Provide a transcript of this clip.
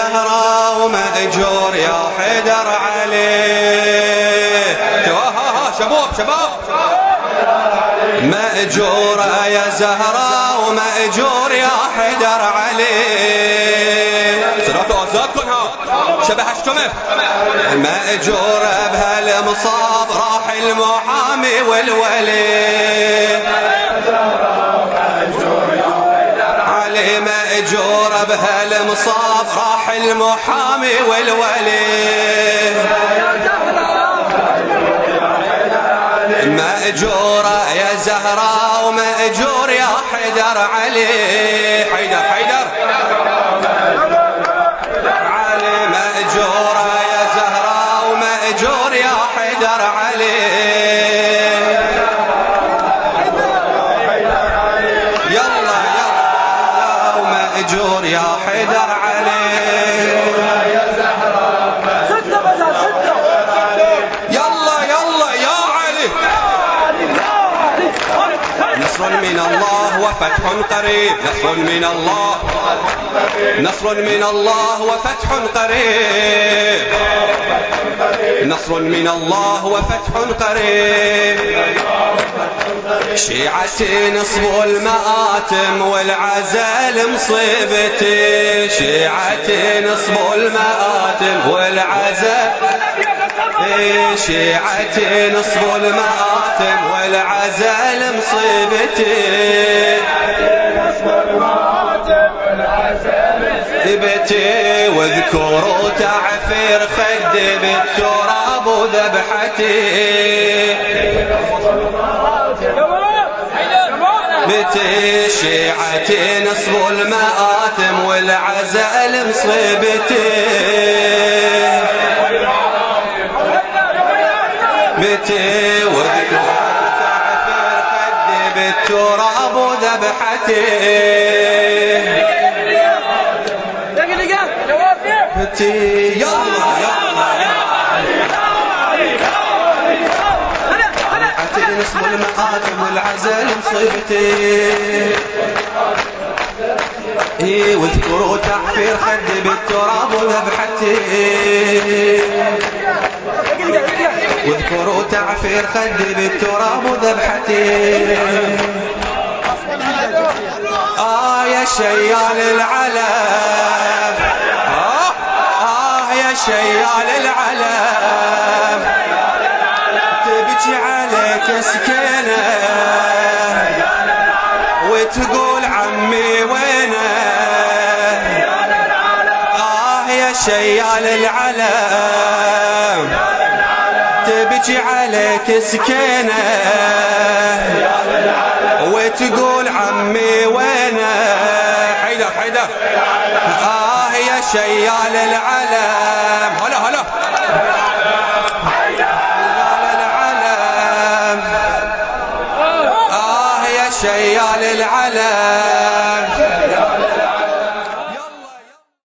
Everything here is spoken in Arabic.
زهراء ومأجور يا حيدر عليه. شباب مأجورة يا زهراء ومأجور يا حيدر عليه. صلاتوا أزادكم ها شبه هشتمه. مأجورة بهالمصاب راح المحامي والولي علي. مأجورة بهالمصاب راح المحامي والولي. مأجورة يا زهراء ومأجور يا حيدر علي. حيدر علي. مأجورة يا زهراء ومأجور يا حيدر علي. يلا ومأجور يا حيدر علي. نصر من الله وفتح قريب. نصر من الله وفتح قريب. نصر من الله وفتح قريب. شيعتي نصبوا المآتم والعزال مصيبتي. شيعتي نصبوا المآتم والعزال. شيعتي نصبوا المآتم والعزال مصيبتي. ثبتي واذكروا تعفير خدي بالتراب وذبحتي. بتي شيعتي نصبوا المآتم والعزال مصيبتي. بتي واذكروا تعفير خدي بالتراب وذبحتي. بتي يلا شيعتي نصبوا المآتم والعزال مصيبتي. واذكروا تعفير خدي بالتراب وذبحتي. واذكروا تعفير خدي بالتراب وذبحتي. يا شيال العلم. يا شيال العلم. تبكي عليك سكينة وتقول عمي وينه. يا شيال العلم. تبكي عليك سكينة وتقول عمي وينه. حيدر يا شيال العلم. هلا العلم. يا شيال العلم.